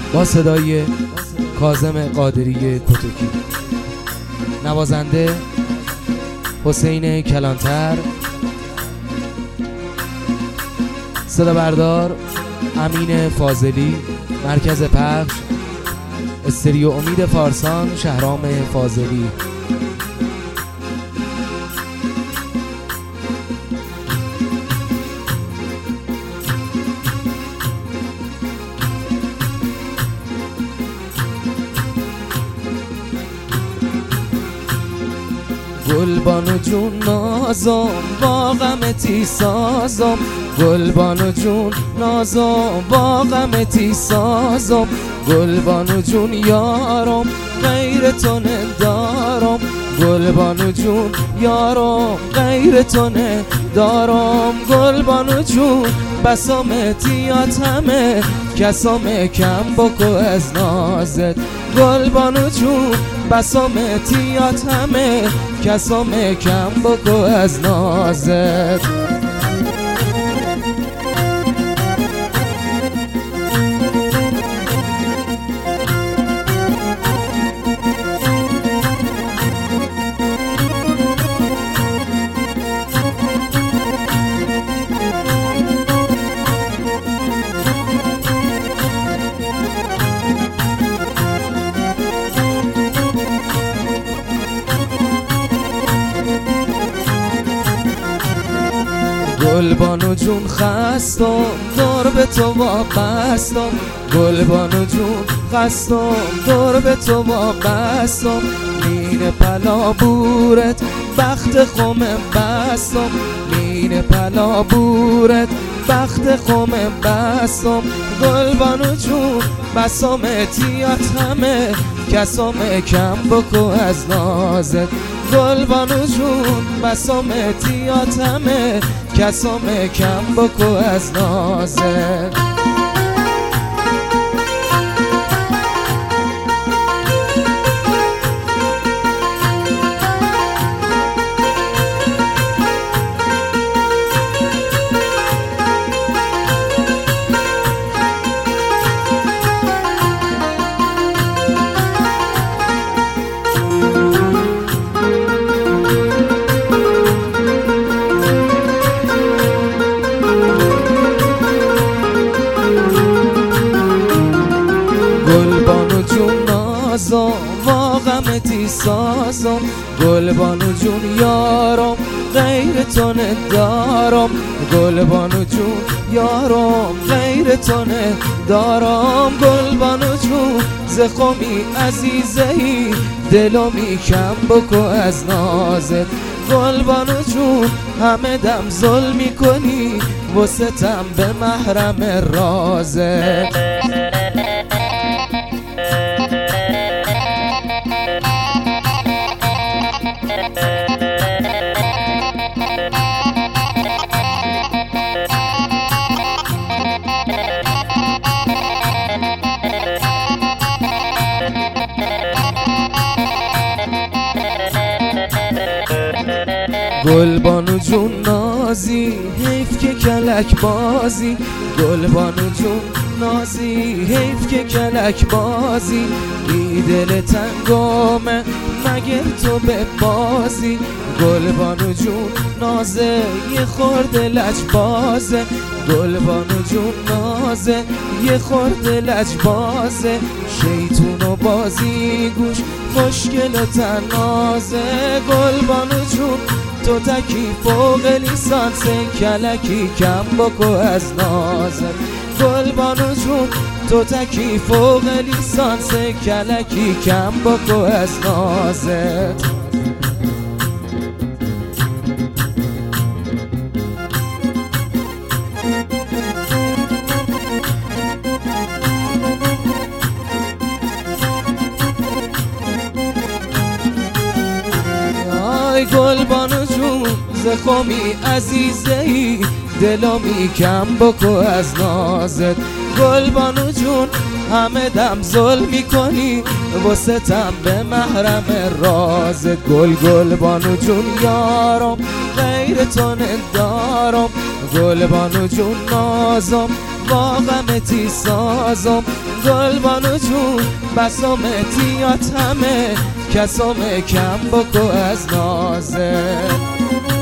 با صدای کاظم قادری کتکی، نوازنده حسین کلانتر، صدا بردار امین فاضلی، مرکز پخش استریو امید فارسان شهرام فاضلی. گلبانو جون نازم با غمتی سازم، گلبانو جون نازم با غمتی سازم، گلبانو جون یارم غیر تو ندارم، گلبانو جون یارم غیر تو ندارم، گلبانو جون بسامتیات همه کسام کم بکو از نازت، گلبانو جون بسامتیات همه کسام کم بکو از نازت. گلبانو جون خستم دور به تو وابستم، گلبانو جون خستم دور به تو وابستم، مین پلا بورت بخت خمم بستم، مین پلا بورت بخت خمم بستم، گلبانو جون بسامتیات همه کسام کم بکو از نازت، گلبانو جون بسامتیات همه کسام کم بکو از نازت. گلبانو جون نازم با غمتی سازم، گلبانو جون یارم غیر تو ندارم، گلبانو جون یارم غیر تو ندارم، گلبانو جون زخمی عزیزهی دلمی کم بکو از نازت، گلبانو جون همه دم ظلمی کنی وستم به محرم رازت. گلبانو جون نازی حیف که کلک بازی، گلبانو جون نازی حیف که کلک بازی، بی دل تنگامه مگر تو به بازی، گلبانو جون نازه یه خورده لج بازه، گلبانو جون نازه یه خورده لج بازه، شیطون و بازی گوش خوشگل و تنازه، گلبانو جون تو تکی فوق لیسانس کلکی کم بکو از نازت، گلبانو جون تو تکی فوق لیسانس کلکی کم بکو از نازت. گلبانو جون زخمی عزیزهی دلمی کم بکو از نازت، گلبانو جون همه دم ظلمی کنی وستم به محرم رازت، گلبانو جون یارم غیر تو ندارم، گلبانو جون نازم با غمتی سازم گل بانو جون بسامتی یا تمه کسامه کم بکو از نازه